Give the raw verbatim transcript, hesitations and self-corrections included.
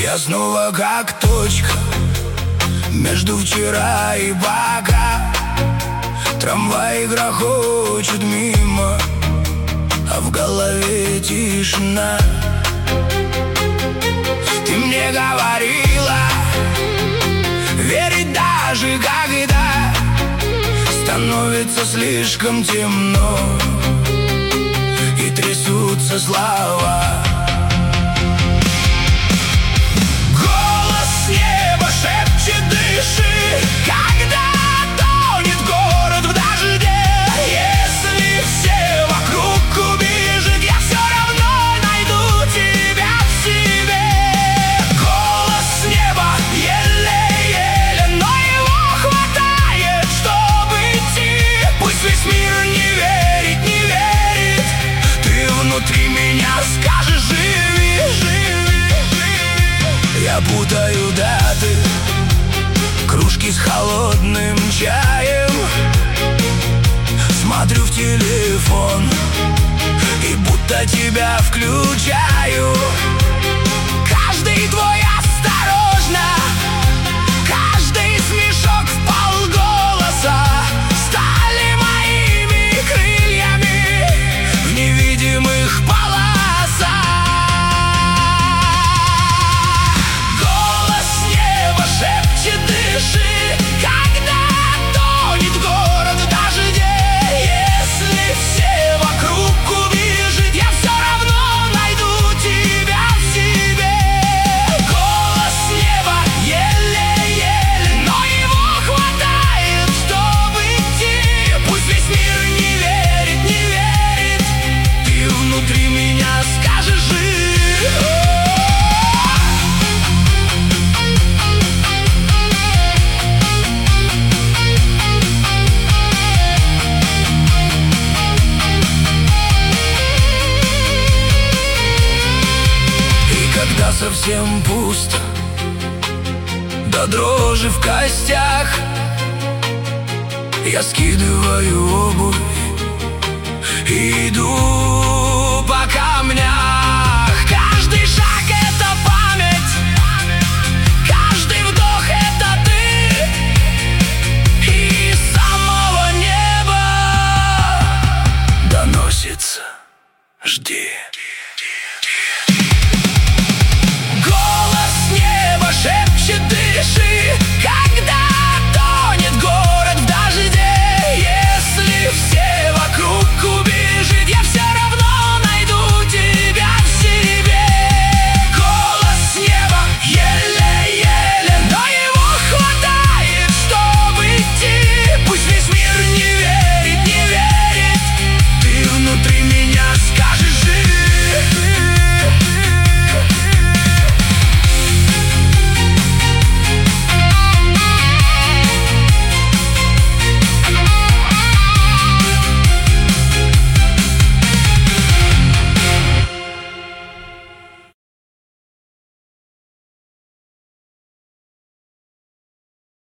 Я снова как точка между вчера и пока. Трамваи грохочут мимо, а в голове тишина. Ты мне говорила верить даже когда становится слишком темно и трясутся слова. Голос с неба шепчет: дыши, когда тонет город в дожде. Если все вокруг убежит, я все равно найду тебя в себе. Голос с неба еле-еле, но его хватает, чтобы идти. Пусть весь мир не верит, не верит, ты внутри меня скажешь: живи, живи, живи. Я путаю даты, кружки с холодным чаем, смотрю в телефон и будто тебя включаю. Каждый твой осторожно, каждый смешок вполголоса стали моими крыльями в невидимых полосах. Голос с неба шепчет: дыши, когда тонет город в дожде. Если все вокруг убежит, я все равно найду тебя в себе. Голос с неба еле-еле, но его хватает, чтобы идти. Пусть весь мир не верит, не верит, ты внутри меня скажешь: живи. Когда совсем пусто, до дрожи в костях, я скидываю обувь и иду